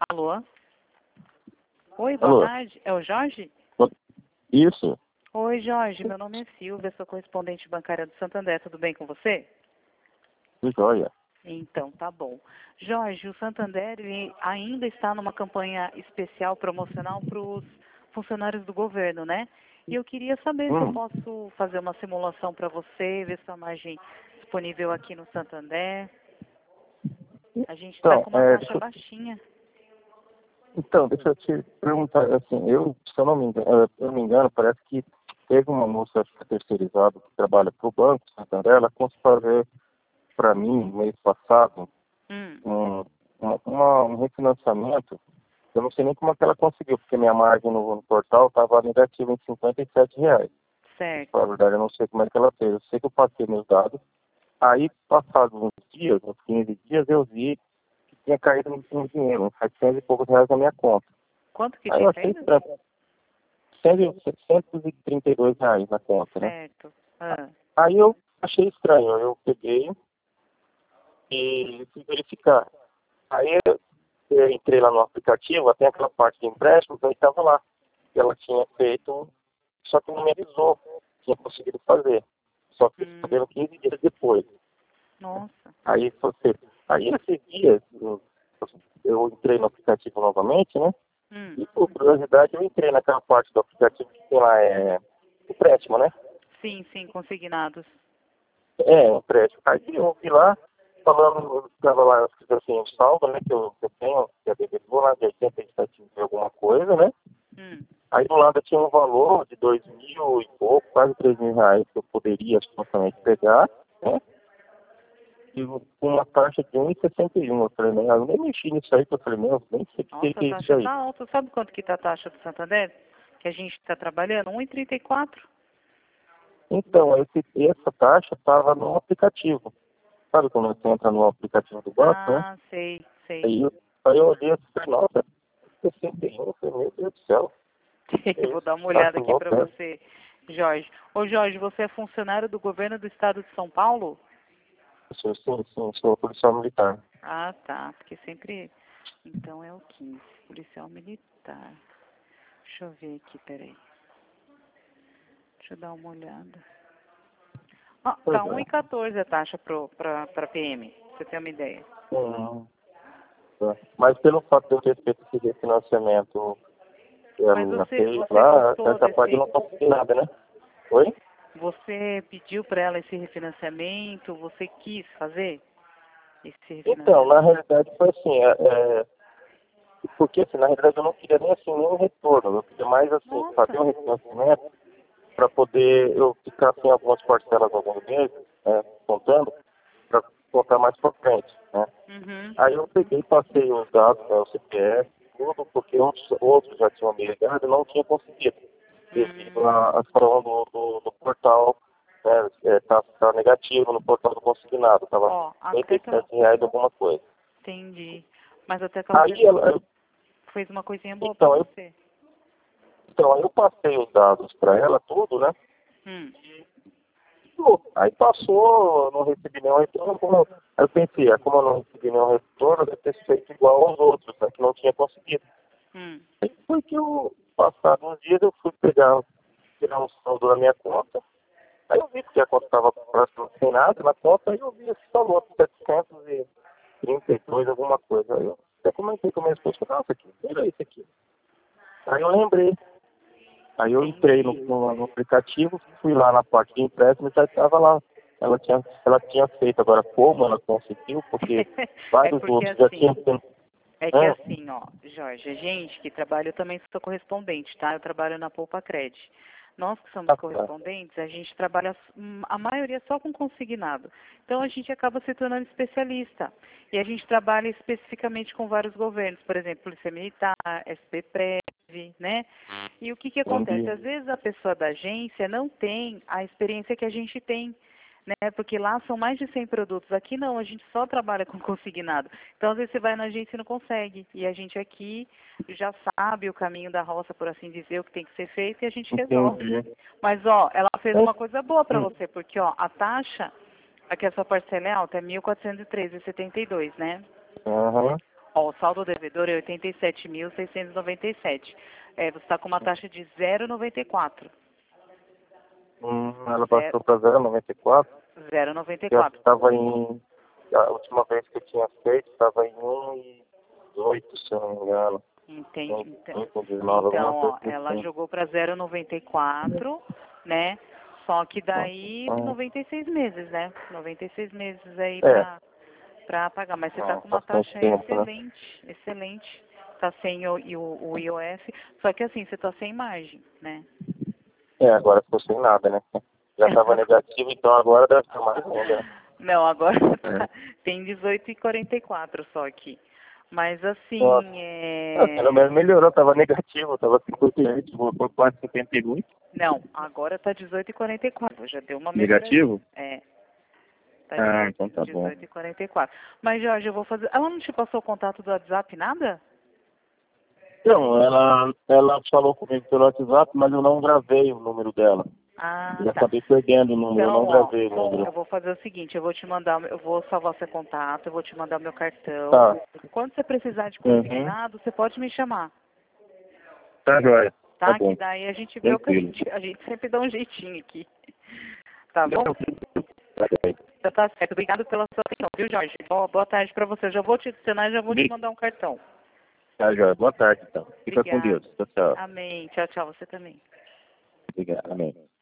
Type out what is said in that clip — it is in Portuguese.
Alô? Oi, boa Alô? tarde. É o Jorge? Isso. Oi, Jorge. Meu nome é Silvia, sou correspondente bancária do Santander. Tudo bem com você? Que joia. Então, tá bom. Jorge, o Santander ele ainda está numa campanha especial promocional para os funcionários do governo, né? E eu queria saber se eu posso fazer uma simulação para você, ver sua margem disponível aqui no Santander. A gente está Então, com uma taxa baixinha. deixa eu te perguntar, assim, se eu não me engano, parece que teve uma moça terceirizada que trabalha para o Banco Santander, ela conseguiu fazer para mim, no mês passado, um refinanciamento. Eu não sei nem como é que ela conseguiu, porque minha margem no portal estava negativa em R$ 57. Certo. Na verdade, eu não sei como é que ela fez. Eu sei que eu passei meus dados. Aí, passados uns dias, uns 15 dias, eu vi que tinha caído um dinheiro, uns 700 e poucos reais na minha conta. Quanto que Aí eu tinha achei caído? estranho. R$ 732 na conta, né? Certo. Ah, Aí eu achei estranho. Eu peguei e fui verificar. Aí eu entrei lá no aplicativo, até aquela parte de empréstimos, aí estava lá. Que ela tinha feito, só que não me avisou. Tinha conseguido fazer. Só que sabendo 15 dias depois. nossa. Aí esses dias eu entrei no aplicativo novamente, né? E por curiosidade eu entrei naquela parte do aplicativo que tem lá empréstimo, né? Sim, sim, consignados. Empréstimo. Aí eu vi lá, falando, estava lá escrito assim, o saldo, né? Que eu tenho, que é devedor lá de 87 mil alguma coisa, né? Aí do lado tinha um valor de 2.000 e pouco, quase R$ 3.000 que eu poderia supostamente pegar, né? E com uma taxa de 1,61. Eu falei, né? Eu nem mexi nisso aí, que eu falei, meu, nem sei o Nossa, que a é isso taxa aí. tá alta. Sabe quanto que tá a taxa do Santander? Que a gente está trabalhando? 1,34. Então, essa taxa estava no aplicativo. Sabe quando você entra no aplicativo do banco, né? Ah, sei, sei. Aí eu olhei e falei, nossa, 61, eu falei, meu Deus do céu. Eu vou dar uma Taxa olhada aqui para louca. você, Jorge. Ô, Jorge, você é funcionário do governo do estado de São Paulo? Sou policial militar. Ah, tá. Porque sempre... Então é o 15, policial militar. Deixa eu ver aqui, peraí. Deixa eu dar uma olhada. Ah, Pois tá é. 1,14 a taxa para PM, pra você ter uma ideia. Tá. Mas pelo fato de eu ter feito esse refinanciamento que a Mas menina fez você lá, gostou essa parte eu desse... não consegui nada, né? Oi? Você pediu para ela esse refinanciamento? Você quis fazer esse Então, na refinanciamento? realidade foi assim, porque assim, na realidade eu não queria nem assim nenhum retorno, eu queria mais assim, fazer Nossa. um refinanciamento para poder eu ficar assim algumas parcelas alguns meses, contando, para contar mais para frente, né? Aí eu peguei e passei os dados, né, o CPF, tudo, porque outros já tinham me ligado e não tinha conseguido, devido à ação do portal, né, tá negativo no portal do consignado, estava Ó, até que ela... R$ 87 alguma coisa. Entendi. Mas até que ela Aí ela, fez uma coisinha boa para então, você. aí eu passei os dados para ela, tudo, né? Aí passou, não recebi nenhum retorno. Aí eu pensei, como eu não recebi nenhum retorno, eu deve ter feito igual aos outros, né, que não tinha conseguido. Aí foi que passados uns dias, eu fui tirar um saldo da minha conta. Aí eu vi que a conta estava praticamente sem nada na conta, aí eu vi esse valor, 732, alguma coisa. Aí eu até comentei com a minha esposa, falei, nossa, que era isso aqui. Aí eu lembrei. Aí eu entrei no aplicativo, fui lá na parte de empréstimo e já estava lá. Ela tinha feito. Agora, como ela conseguiu, porque vários porque outros já tinham feito. É que assim, ó, Jorge, a gente que trabalha, eu também sou correspondente, tá? Eu trabalho na Poupa Cred. Nós que somos correspondentes, a gente trabalha, a maioria só com consignado. Então a gente acaba se tornando especialista. E a gente trabalha especificamente com vários governos, por exemplo, Polícia Militar, SPPrev, né? E o que que acontece? Às vezes a pessoa da agência não tem a experiência que a gente tem, né? Porque lá são mais de 100 produtos. Aqui não, a gente só trabalha com consignado. Então, às vezes você vai na agência e não consegue. E a gente aqui já sabe o caminho da roça, por assim dizer, o que tem que ser feito e a gente resolve. Mas, ó, ela fez uma coisa boa para você, porque, ó, a taxa, aqui a sua parcela é alta, é 1.413,72, né? Uhum. Ó, o saldo devedor é 87.697. Você está com uma taxa de 0,94. Ela passou para 0,94? 0,94. Estava em... A última vez que eu tinha feito, estava em 1,18, se eu não me engano. Entendi. Então, ó, ela jogou para 0,94, né? Só que daí 96 meses, né? 96 meses aí para pagar. Mas você está com uma taxa excelente, excelente. Está sem o IOF. Só que assim, você está sem margem, né? Agora ficou sem nada, né? Já estava negativo, então agora deve estar mais ainda. Não, agora tem 18,44 só aqui. Mas assim, pelo menos melhorou, estava negativo, estava 58, voltou para 4,78. Não, agora está 18,44, já deu uma melhora. Negativo? Tá então tá 18,44. Mas, Jorge, eu vou fazer... Ela não te passou o contato do WhatsApp, nada? Não, ela falou comigo pelo WhatsApp, mas eu não gravei o número dela. Eu acabei perdendo o número, eu não gravei o número. Eu vou fazer o seguinte, eu vou salvar seu contato, eu vou te mandar o meu cartão. Tá. Quando você precisar de consignado, você pode me chamar. Tá, joia. Tá? Que daí a gente vê o que a gente sempre dá um jeitinho aqui. Tá bom? Tá certo. Obrigado pela sua atenção, viu, Jorge? Boa tarde para você. Eu já vou te adicionar e já vou te mandar um cartão. Tá, joia. Boa tarde, então. Fica Obrigada. com Deus. Tchau, tchau. Amém. Tchau, tchau. Você também. Obrigado. Amém.